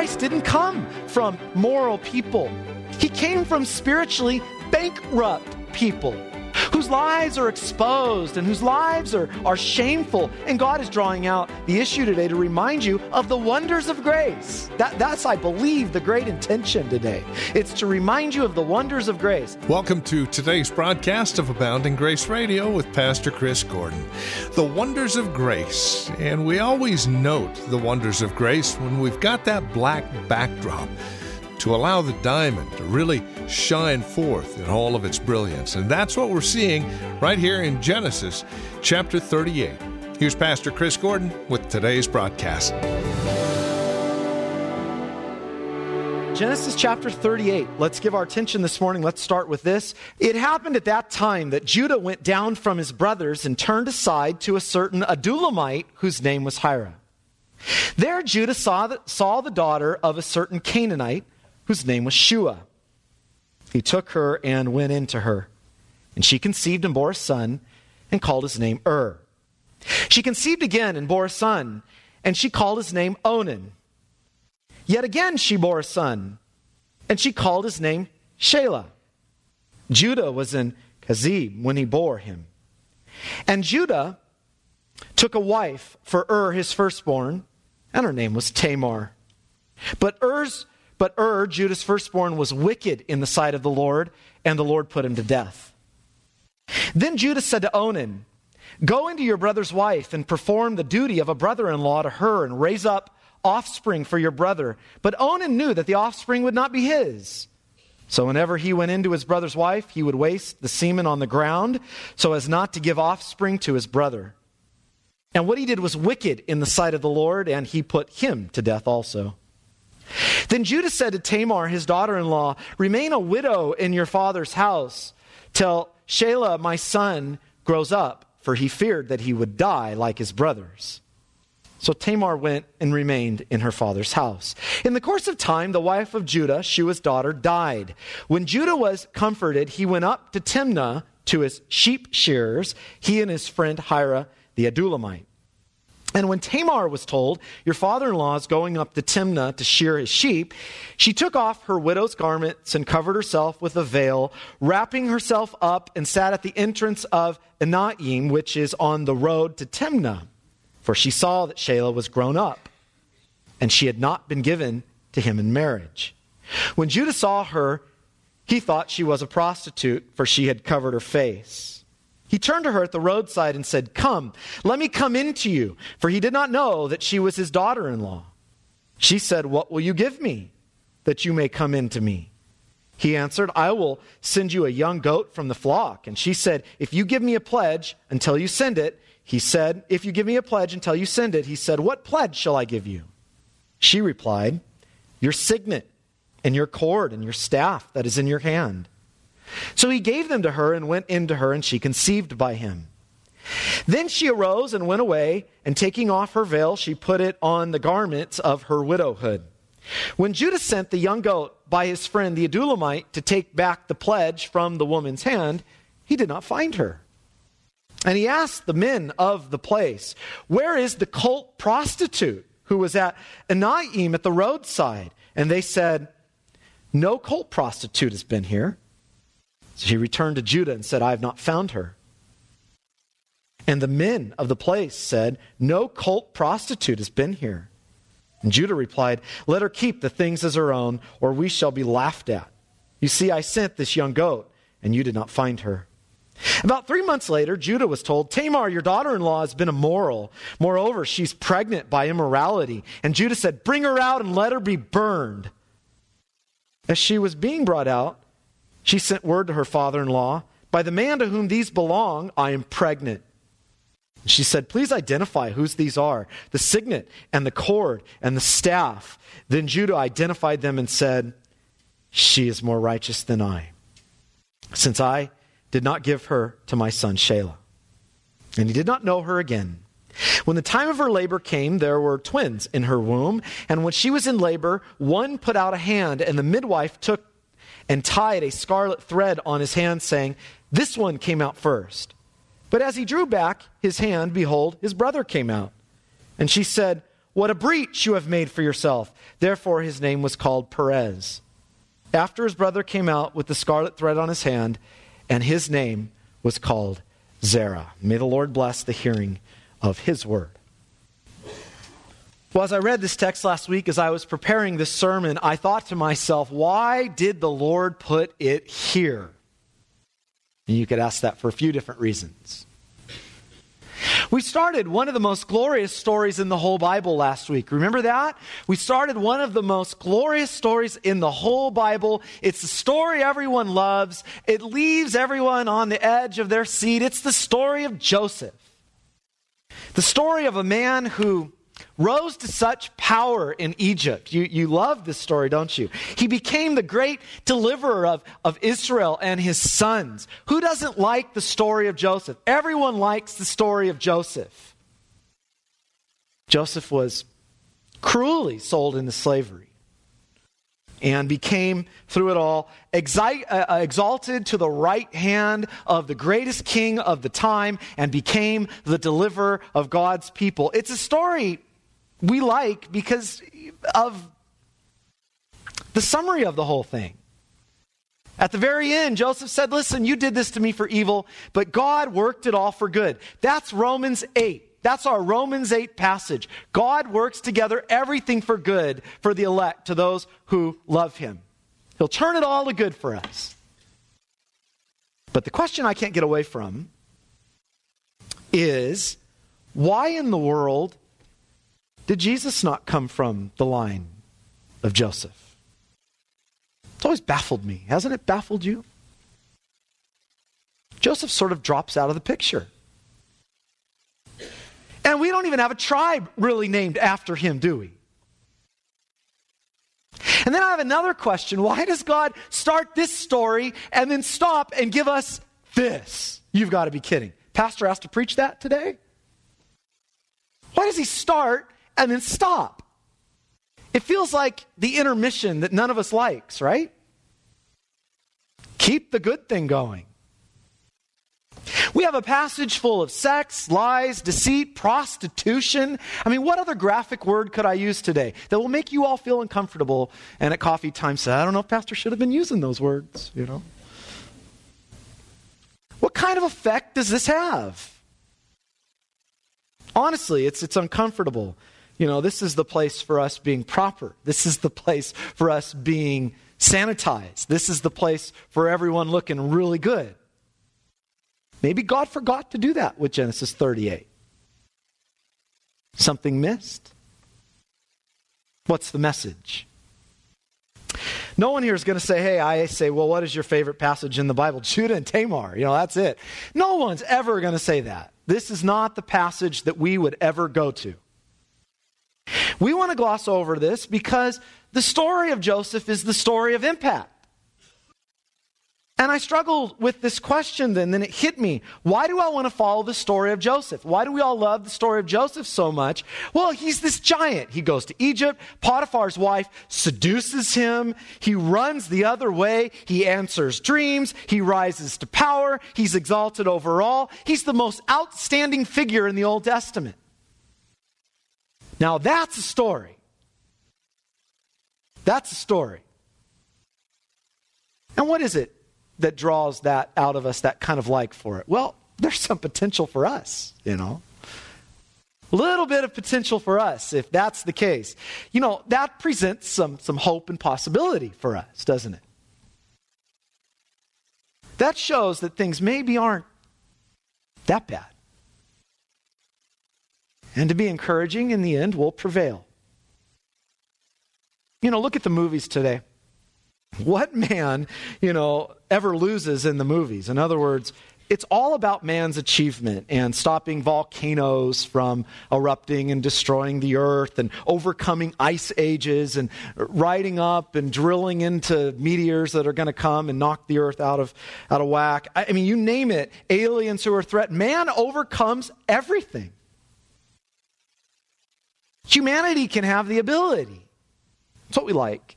Christ didn't come from moral people. He came from spiritually bankrupt people whose lives are exposed and whose lives are shameful. And God is drawing out the issue today to remind you of the wonders of grace. That's, I believe, the great intention today. It's to remind you of the wonders of grace. Welcome to today's broadcast of Abounding Grace Radio with Pastor Chris Gordon. The wonders of grace. And we always note the wonders of grace when we've got that black backdrop to allow the diamond to really shine forth in all of its brilliance. And that's what we're seeing right here in Genesis chapter 38. Here's Pastor Chris Gordon with today's broadcast. Genesis chapter 38. Let's give our attention this morning. Let's start with this. It happened at that time that Judah went down from his brothers and turned aside to a certain Adulamite whose name was Hira. There Judah saw the daughter of a certain Canaanite whose name was Shua. He took her and went into her, and she conceived and bore a son and called his name She conceived again and bore a son, and she called his name Onan. Yet again she bore a son, and she called his name Shelah. Judah was in Kazib when he bore him. And Judah took a wife for his firstborn, and her name was Tamar. But Judah's firstborn, was wicked in the sight of the Lord, and the Lord put him to death. Then Judah said to Onan, "Go into your brother's wife and perform the duty of a brother-in-law to her and raise up offspring for your brother." But Onan knew that the offspring would not be his. So whenever he went into his brother's wife, he would waste the semen on the ground so as not to give offspring to his brother. And what he did was wicked in the sight of the Lord, and he put him to death also. Then Judah said to Tamar, his daughter-in-law, "Remain a widow in your father's house till Shelah, my son, grows up," for he feared that he would die like his brothers. So Tamar went and remained in her father's house. In the course of time, the wife of Judah, Shua's daughter, died. When Judah was comforted, he went up to Timnah to his sheep shearers, he and his friend Hira the Adulamite. And when Tamar was told, "Your father-in-law is going up to Timnah to shear his sheep," she took off her widow's garments and covered herself with a veil, wrapping herself up, and sat at the entrance of Enaim, which is on the road to Timnah. For she saw that Shelah was grown up, and she had not been given to him in marriage. When Judah saw her, he thought she was a prostitute, for she had covered her face. He turned to her at the roadside and said, "Come, let me come in to you," for he did not know that she was his daughter-in-law. She said, "What will you give me, that you may come in to me?" He answered, "I will send you a young goat from the flock." And she said, "If you give me a pledge until you send it," he said, "If you give me a pledge until you send it," he said, "What pledge shall I give you?" She replied, "Your signet and your cord and your staff that is in your hand." So he gave them to her and went into her, and she conceived by him. Then she arose and went away, and taking off her veil, she put it on the garments of her widowhood. When Judah sent the young goat by his friend the Adulamite to take back the pledge from the woman's hand, he did not find her. And he asked the men of the place, "Where is the cult prostitute who was at Enaim at the roadside?" And they said, "No cult prostitute has been here." So he returned to Judah and said, "I have not found her." And the men of the place said, "No cult prostitute has been here." And Judah replied, "Let her keep the things as her own, or we shall be laughed at. You see, I sent this young goat, and you did not find her." About 3 months later, Judah was told, "Tamar, your daughter-in-law, has been immoral. Moreover, she's pregnant by immorality." And Judah said, "Bring her out and let her be burned." As she was being brought out, she sent word to her father-in-law, "By the man to whom these belong, I am pregnant." And she said, "Please identify whose these are, the signet and the cord and the staff." Then Judah identified them and said, "She is more righteous than I, since I did not give her to my son Shelah." And he did not know her again. When the time of her labor came, there were twins in her womb. And when she was in labor, one put out a hand, and the midwife took and tied a scarlet thread on his hand, saying, "This one came out first." But as he drew back his hand, behold, his brother came out. And she said, what a breach you have made for yourself." Therefore his name was called Perez. After his brother came out with the scarlet thread on his hand, and his name was called Zerah. May the Lord bless the hearing of his word. Well, as I read this text last week, as I was preparing this sermon, I thought to myself, why did the Lord put it here? And you could ask that for a few different reasons. We started one of the most glorious stories in the whole Bible last week. Remember that? We started one of the most glorious stories in the whole Bible. It's a story everyone loves. It leaves everyone on the edge of their seat. It's the story of Joseph. The story of a man who rose to such power in Egypt. You love this story, don't you? He became the great deliverer of Israel and his sons. Who doesn't like the story of Joseph? Everyone likes the story of Joseph. Joseph was cruelly sold into slavery and became, through it all, exalted to the right hand of the greatest king of the time and became the deliverer of God's people. It's a story we like because of the summary of the whole thing. At the very end, Joseph said, "Listen, you did this to me for evil, but God worked it all for good." That's Romans 8. That's our Romans 8 passage. God works together everything for good for the elect, to those who love him. He'll turn it all to good for us. But the question I can't get away from is, why in the world did Jesus not come from the line of Joseph? It's always baffled me. Hasn't it baffled you? Joseph sort of drops out of the picture. And we don't even have a tribe really named after him, do we? And then I have another question. Why does God start this story and then stop and give us this? You've got to be kidding. Pastor asked to preach that today? Why does he start and then stop? It feels like the intermission that none of us likes, right? Keep the good thing going. We have a passage full of sex, lies, deceit, prostitution. I mean, what other graphic word could I use today that will make you all feel uncomfortable and at coffee time say, "I don't know if Pastor should have been using those words," you know? What kind of effect does this have? Honestly, it's uncomfortable. You know, this is the place for us being proper. This is the place for us being sanitized. This is the place for everyone looking really good. Maybe God forgot to do that with Genesis 38. Something missed? What's the message? No one here is going to say, "Hey," I say, "Well, what is your favorite passage in the Bible?" Judah and Tamar. You know, that's it. No one's ever going to say that. This is not the passage that we would ever go to. We want to gloss over this because the story of Joseph is the story of impact. And I struggled with this question then it hit me. Why do I want to follow the story of Joseph? Why do we all love the story of Joseph so much? Well, he's this giant. He goes to Egypt. Potiphar's wife seduces him. He runs the other way. He answers dreams. He rises to power. He's exalted over all. He's the most outstanding figure in the Old Testament. Now that's a story. That's a story. And what is it that draws that out of us, that kind of like for it? Well, there's some potential for us, you know. A little bit of potential for us, if that's the case. You know, that presents some hope and possibility for us, doesn't it? That shows that things maybe aren't that bad. And to be encouraging, in the end, will prevail. You know, look at the movies today. What man, ever loses in the movies? In other words, it's all about man's achievement and stopping volcanoes from erupting and destroying the earth and overcoming ice ages and riding up and drilling into meteors that are going to come and knock the earth out of whack. I mean, you name it, aliens who are threatened. Man overcomes everything. Humanity can have the ability. That's what we like.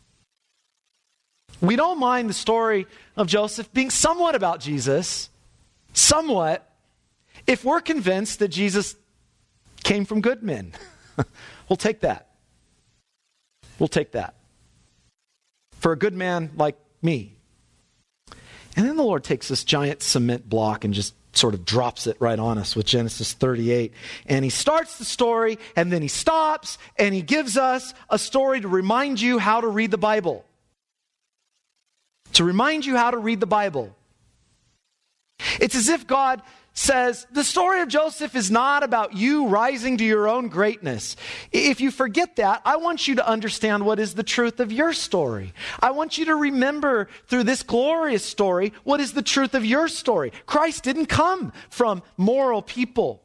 We don't mind the story of Joseph being somewhat about Jesus, somewhat, if we're convinced that Jesus came from good men. We'll take that. We'll take that. For a good man like me. And then the Lord takes this giant cement block and just sort of drops it right on us with Genesis 38. And he starts the story, and then he stops, and he gives us a story to remind you how to read the Bible. To remind you how to read the Bible. It's as if God says, the story of Joseph is not about you rising to your own greatness. If you forget that, I want you to understand what is the truth of your story. I want you to remember through this glorious story, what is the truth of your story. Christ didn't come from moral people.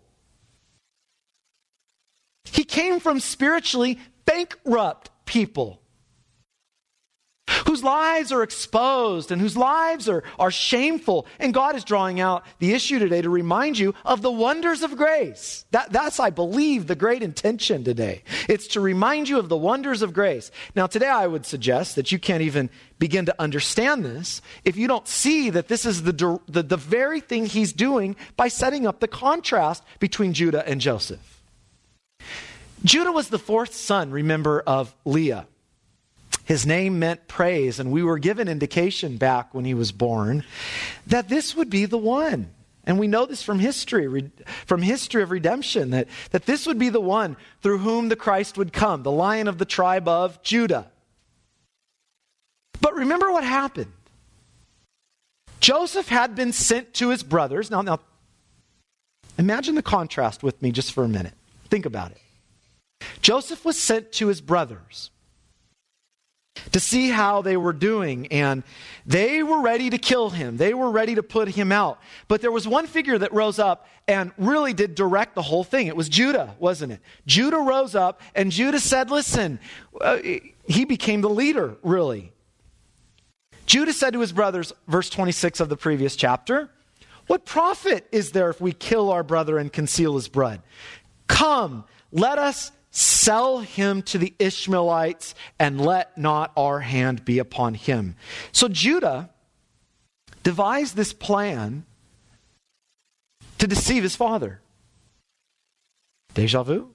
He came from spiritually bankrupt people whose lives are exposed and whose lives are shameful. And God is drawing out the issue today to remind you of the wonders of grace. That's, I believe, the great intention today. It's to remind you of the wonders of grace. Now, today I would suggest that you can't even begin to understand this if you don't see that this is the very thing he's doing by setting up the contrast between Judah and Joseph. Judah was the fourth son, remember, of Leah. His name meant praise, and we were given indication back when he was born that this would be the one. And we know this from history of redemption, that this would be the one through whom the Christ would come, the Lion of the tribe of Judah. But remember what happened. Joseph had been sent to his brothers. Now, imagine the contrast with me just for a minute. Think about it. Joseph was sent to his brothers to see how they were doing, and they were ready to kill him. They were ready to put him out. But there was one figure that rose up and really did direct the whole thing. It was Judah, wasn't it? Judah rose up, and Judah said, listen, he became the leader, really. Judah said to his brothers, verse 26 of the previous chapter, what profit is there if we kill our brother and conceal his blood? Come, let us sell him to the Ishmaelites, and let not our hand be upon him. So Judah devised this plan to deceive his father. Deja vu?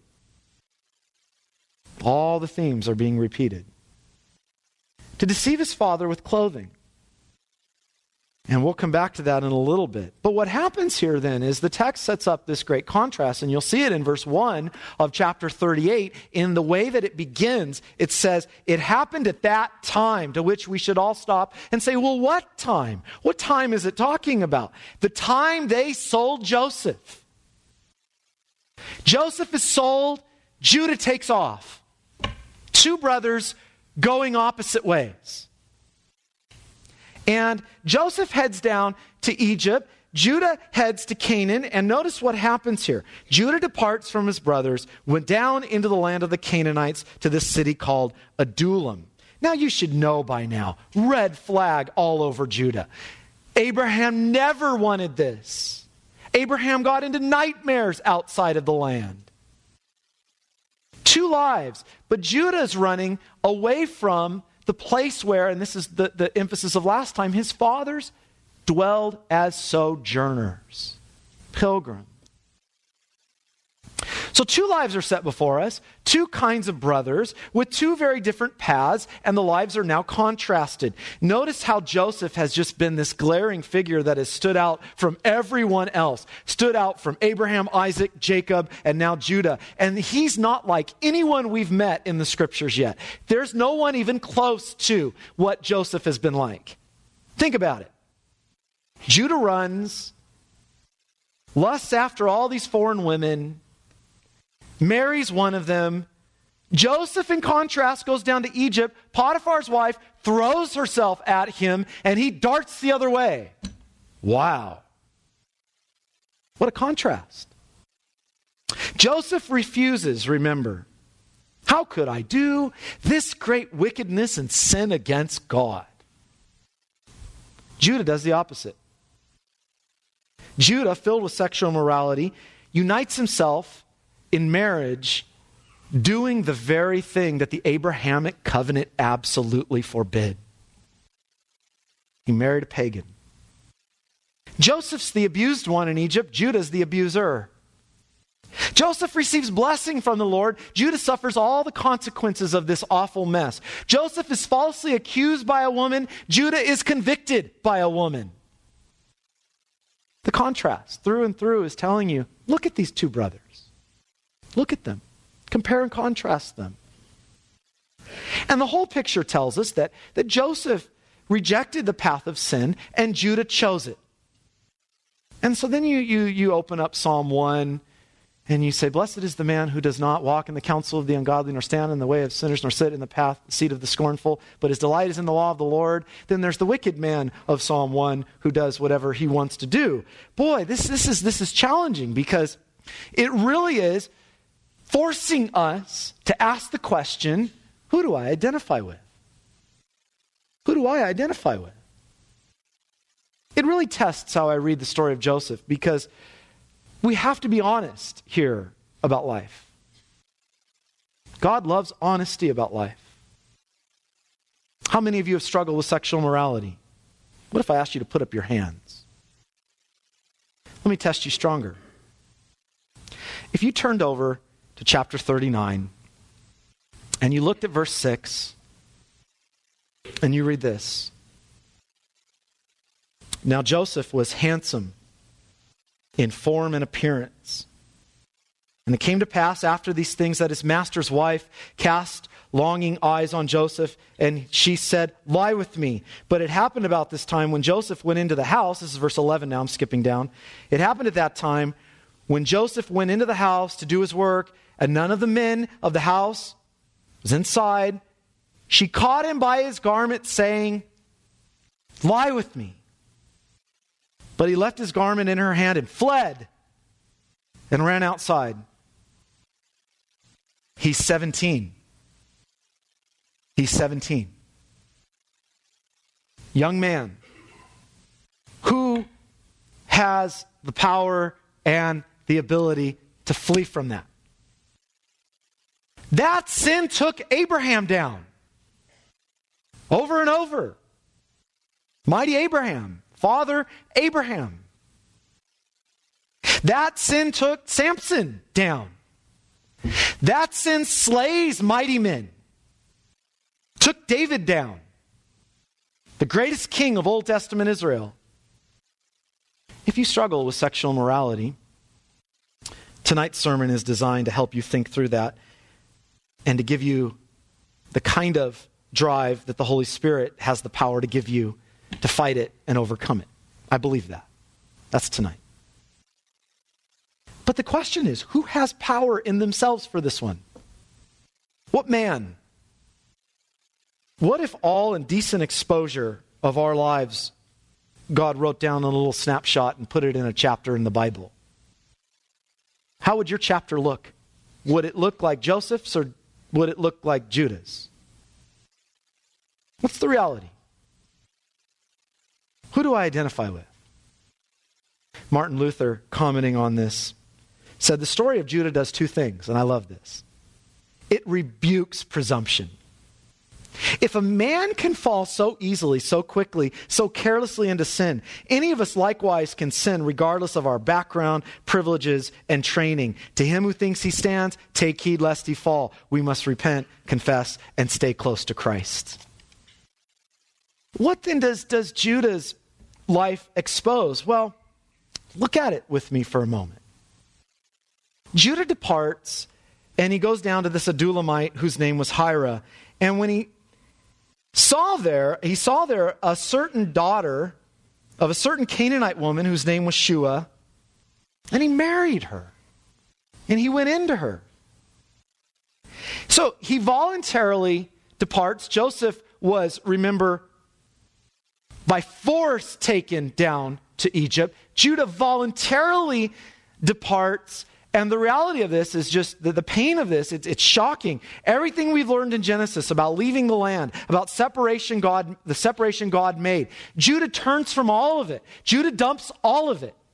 All the themes are being repeated. To deceive his father with clothing. And we'll come back to that in a little bit. But what happens here then is the text sets up this great contrast, and you'll see it in verse 1 of chapter 38. In the way that it begins, it says, it happened at that time, to which we should all stop and say, well, what time? What time is it talking about? The time they sold Joseph. Joseph is sold, Judah takes off. Two brothers going opposite ways. And Joseph heads down to Egypt. Judah heads to Canaan. And notice what happens here. Judah departs from his brothers, went down into the land of the Canaanites to this city called Adullam. Now you should know by now, red flag all over Judah. Abraham never wanted this. Abraham got into nightmares outside of the land. Two lives. But Judah is running away from the place where, and this is the emphasis of last time, his fathers dwelled as sojourners, pilgrims. So two lives are set before us, two kinds of brothers with two very different paths, and the lives are now contrasted. Notice how Joseph has just been this glaring figure that has stood out from everyone else, stood out from Abraham, Isaac, Jacob, and now Judah. And he's not like anyone we've met in the scriptures yet. There's no one even close to what Joseph has been like. Think about it. Judah runs, lusts after all these foreign women, marries one of them. Joseph, in contrast, goes down to Egypt. Potiphar's wife throws herself at him, and he darts the other way. Wow. What a contrast. Joseph refuses, remember. How could I do this great wickedness and sin against God? Judah does the opposite. Judah, filled with sexual immorality, unites himself in marriage, doing the very thing that the Abrahamic covenant absolutely forbid. He married a pagan. Joseph's the abused one in Egypt. Judah's the abuser. Joseph receives blessing from the Lord. Judah suffers all the consequences of this awful mess. Joseph is falsely accused by a woman. Judah is convicted by a woman. The contrast through and through is telling you, look at these two brothers. Look at them. Compare and contrast them. And the whole picture tells us that Joseph rejected the path of sin and Judah chose it. And so then you open up Psalm 1 and you say, blessed is the man who does not walk in the counsel of the ungodly, nor stand in the way of sinners, nor sit in the seat of the scornful, but his delight is in the law of the Lord. Then there's the wicked man of Psalm 1 who does whatever he wants to do. Boy, this is challenging because it really is forcing us to ask the question, who do I identify with? Who do I identify with? It really tests how I read the story of Joseph because we have to be honest here about life. God loves honesty about life. How many of you have struggled with sexual morality? What if I asked you to put up your hands? Let me test you stronger. If you turned over to chapter 39 and you looked at verse 6 and you read this. Now Joseph was handsome in form and appearance. And it came to pass after these things that his master's wife cast longing eyes on Joseph, and she said, lie with me. But it happened about this time when Joseph went into the house. This is verse 11 now, I'm skipping down. It happened at that time when Joseph went into the house to do his work, and none of the men of the house was inside. She caught him by his garment, saying, lie with me. But he left his garment in her hand and fled and ran outside. He's 17. He's 17. Young man who has the power and the ability to flee from that. That sin took Abraham down. Over and over. Mighty Abraham. Father Abraham. That sin took Samson down. That sin slays mighty men. Took David down. The greatest king of Old Testament Israel. If you struggle with sexual morality, tonight's sermon is designed to help you think through that and to give you the kind of drive that the Holy Spirit has the power to give you to fight it and overcome it. I believe that. That's tonight. But the question is, who has power in themselves for this one? What man? What if all indecent exposure of our lives God wrote down a little snapshot and put it in a chapter in the Bible? How would your chapter look? Would it look like Joseph's or would it look like Judah's? What's the reality? Who do I identify with? Martin Luther, commenting on this, said the story of Judah does two things, and I love this. It rebukes presumption. If a man can fall so easily, so quickly, so carelessly into sin, any of us likewise can sin regardless of our background, privileges, and training. To him who thinks he stands, take heed lest he fall. We must repent, confess, and stay close to Christ. What then does Judah's life expose? Well, look at it with me for a moment. Judah departs and he goes down to this Adulamite whose name was Hira. And when he saw there a certain daughter of a certain Canaanite woman whose name was Shua, and he married her. And he went into her. So he voluntarily departs. Joseph was, remember, by force taken down to Egypt. Judah voluntarily departs. And the reality of this is just the pain of this. It's shocking. Everything we've learned in Genesis about leaving the land, about the separation God made. Judah turns from all of it. Judah dumps all of it.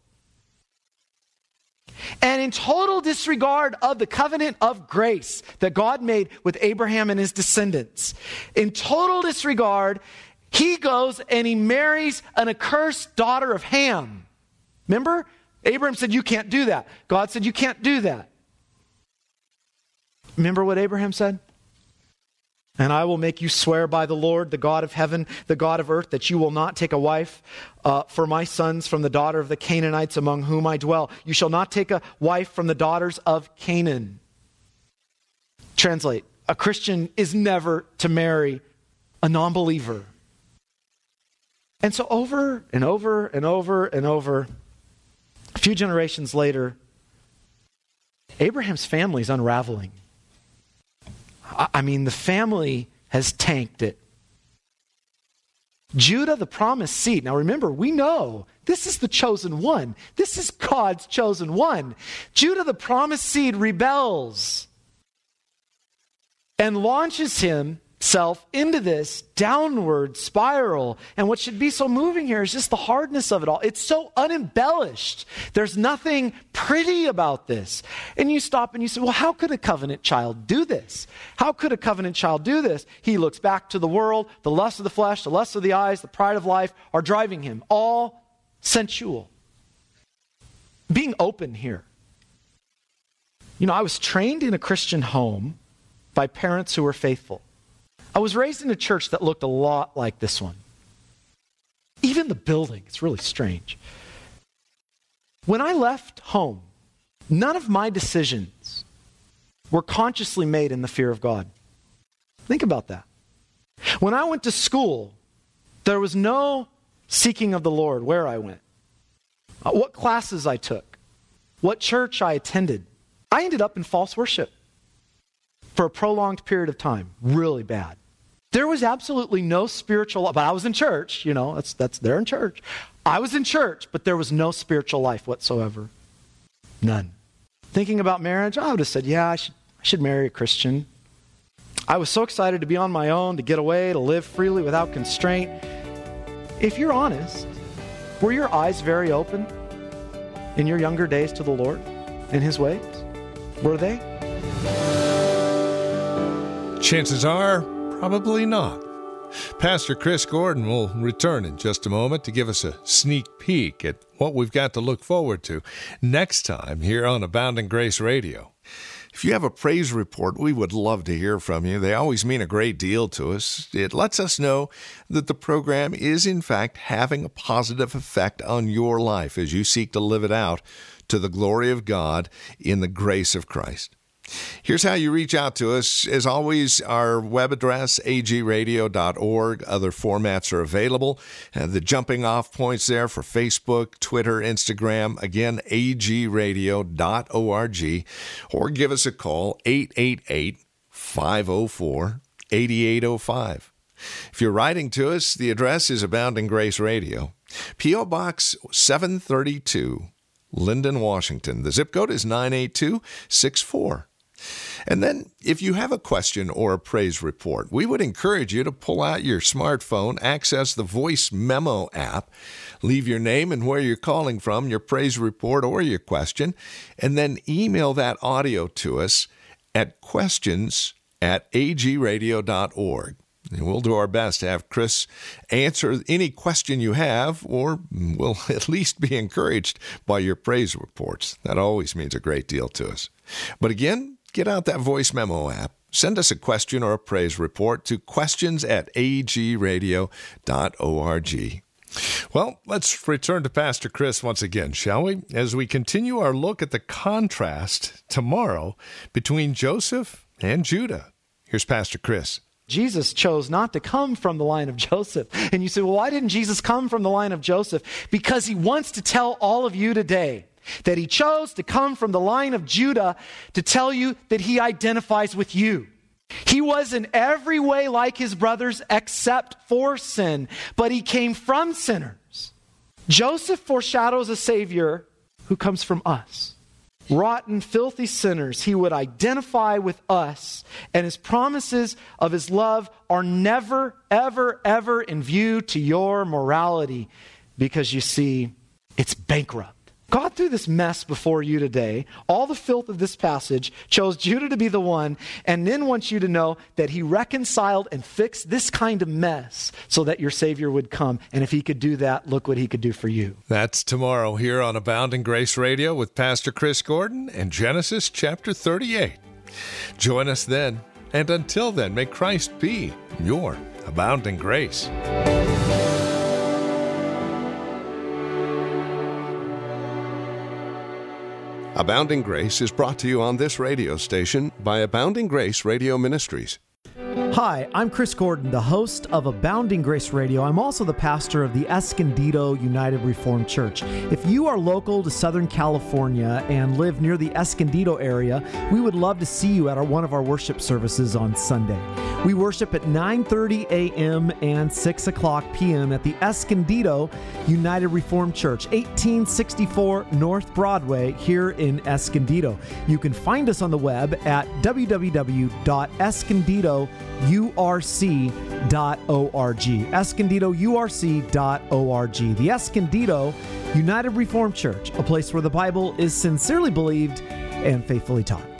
And in total disregard of the covenant of grace that God made with Abraham and his descendants, in total disregard, he goes and he marries an accursed daughter of Ham. Remember? Abraham said, you can't do that. God said, you can't do that. Remember what Abraham said? And I will make you swear by the Lord, the God of heaven, the God of earth, that you will not take a wife for my sons from the daughter of the Canaanites among whom I dwell. You shall not take a wife from the daughters of Canaan. Translate, a Christian is never to marry a non-believer. And so over and over and over and over, a few generations later, Abraham's family is unraveling. I mean, the family has tanked it. Judah, the promised seed. Now remember, we know this is the chosen one. This is God's chosen one. Judah, the promised seed, rebels and launches himself into this downward spiral. And what should be so moving here is just the hardness of it all. It's so unembellished. There's nothing pretty about this. And you stop and you say, well, how could a covenant child do this? How could a covenant child do this? He looks back to the world, the lust of the flesh, the lust of the eyes, the pride of life are driving him. All sensual. Being open here. You know, I was trained in a Christian home by parents who were faithful. I was raised in a church that looked a lot like this one. Even the building, it's really strange. When I left home, none of my decisions were consciously made in the fear of God. Think about that. When I went to school, there was no seeking of the Lord where I went, what classes I took, what church I attended. I ended up in false worship for a prolonged period of time, really bad. There was absolutely no spiritual, but I was in church, you know, they're in church. I was in church, but there was no spiritual life whatsoever. None. Thinking about marriage, I would have said, yeah, I should marry a Christian. I was so excited to be on my own, to get away, to live freely without constraint. If you're honest, were your eyes very open in your younger days to the Lord and His ways? Were they? Chances are, probably not. Pastor Chris Gordon will return in just a moment to give us a sneak peek at what we've got to look forward to next time here on Abounding Grace Radio. If you have a praise report, we would love to hear from you. They always mean a great deal to us. It lets us know that the program is, in fact, having a positive effect on your life as you seek to live it out to the glory of God in the grace of Christ. Here's how you reach out to us. As always, our web address, agradio.org. Other formats are available. The jumping off points there for Facebook, Twitter, Instagram. Again, agradio.org. Or give us a call, 888-504-8805. If you're writing to us, the address is Abounding Grace Radio. P.O. Box 732, Linden, Washington. The zip code is 98264. And then, if you have a question or a praise report, we would encourage you to pull out your smartphone, access the Voice Memo app, leave your name and where you're calling from, your praise report or your question, and then email that audio to us at questions@agradio.org. And we'll do our best to have Chris answer any question you have, or we'll at least be encouraged by your praise reports. That always means a great deal to us. But again, get out that Voice Memo app. Send us a question or a praise report to questions@agradio.org. Well, let's return to Pastor Chris once again, shall we? As we continue our look at the contrast tomorrow between Joseph and Judah. Here's Pastor Chris. Jesus chose not to come from the line of Joseph. And you say, well, why didn't Jesus come from the line of Joseph? Because He wants to tell all of you today that He chose to come from the line of Judah to tell you that He identifies with you. He was in every way like His brothers except for sin, but He came from sinners. Joseph foreshadows a Savior who comes from us. Rotten, filthy sinners, He would identify with us, and His promises of His love are never, ever, ever in view to your morality, because you see, it's bankrupt. God threw this mess before you today, all the filth of this passage, chose Judah to be the one, and then wants you to know that He reconciled and fixed this kind of mess so that your Savior would come. And if He could do that, look what He could do for you. That's tomorrow here on Abounding Grace Radio with Pastor Chris Gordon and Genesis chapter 38. Join us then, and until then, may Christ be your abounding grace. Abounding Grace is brought to you on this radio station by Abounding Grace Radio Ministries. Hi, I'm Chris Gordon, the host of Abounding Grace Radio. I'm also the pastor of the Escondido United Reformed Church. If you are local to Southern California and live near the Escondido area, we would love to see you at one of our worship services on Sunday. We worship at 9:30 a.m. and 6 o'clock p.m. at the Escondido United Reformed Church, 1864 North Broadway here in Escondido. You can find us on the web at www.escondidourc.org, escondidourc.org. The Escondido United Reformed Church, a place where the Bible is sincerely believed and faithfully taught.